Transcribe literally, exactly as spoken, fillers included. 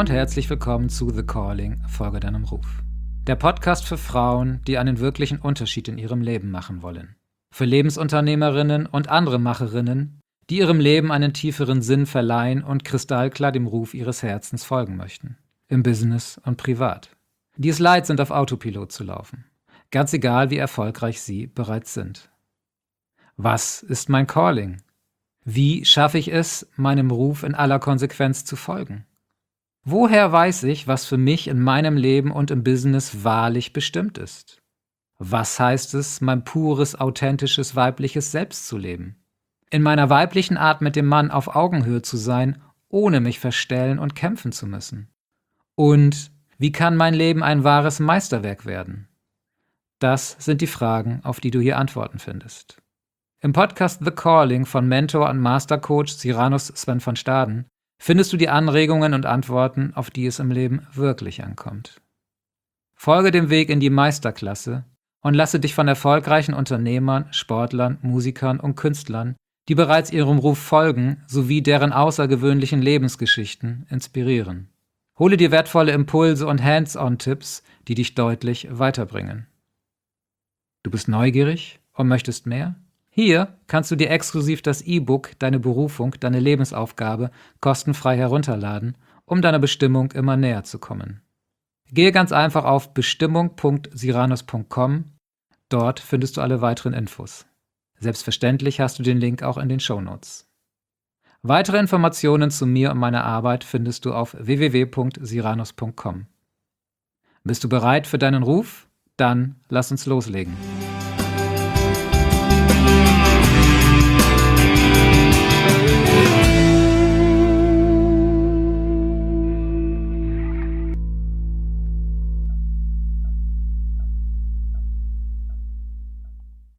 und herzlich willkommen zu The Calling, Folge deinem Ruf. Der Podcast für Frauen, die einen wirklichen Unterschied in ihrem Leben machen wollen. Für Lebensunternehmerinnen und andere Macherinnen, die ihrem Leben einen tieferen Sinn verleihen und kristallklar dem Ruf ihres Herzens folgen möchten. Im Business und privat. Die es leid sind, auf Autopilot zu laufen. Ganz egal, wie erfolgreich sie bereits sind. Was ist mein Calling? Wie schaffe ich es, meinem Ruf in aller Konsequenz zu folgen? Woher weiß ich, was für mich in meinem Leben und im Business wahrlich bestimmt ist? Was heißt es, mein pures, authentisches, weibliches Selbst zu leben? In meiner weiblichen Art mit dem Mann auf Augenhöhe zu sein, ohne mich verstellen und kämpfen zu müssen? Und wie kann mein Leben ein wahres Meisterwerk werden? Das sind die Fragen, auf die du hier Antworten findest. Im Podcast The Calling von Mentor und Mastercoach Cyranus Sven van Staden findest du die Anregungen und Antworten, auf die es im Leben wirklich ankommt. Folge dem Weg in die Meisterklasse und lasse dich von erfolgreichen Unternehmern, Sportlern, Musikern und Künstlern, die bereits ihrem Ruf folgen, sowie deren außergewöhnlichen Lebensgeschichten inspirieren. Hole dir wertvolle Impulse und Hands-on-Tipps, die dich deutlich weiterbringen. Du bist neugierig und möchtest mehr? Hier kannst du dir exklusiv das E-Book Deine Berufung, deine Lebensaufgabe kostenfrei herunterladen, um deiner Bestimmung immer näher zu kommen. Gehe ganz einfach auf bestimmung punkt cyranus punkt com, dort findest du alle weiteren Infos. Selbstverständlich hast du den Link auch in den Shownotes. Weitere Informationen zu mir und meiner Arbeit findest du auf w w w punkt cyranus punkt com. Bist du bereit für deinen Ruf? Dann lass uns loslegen.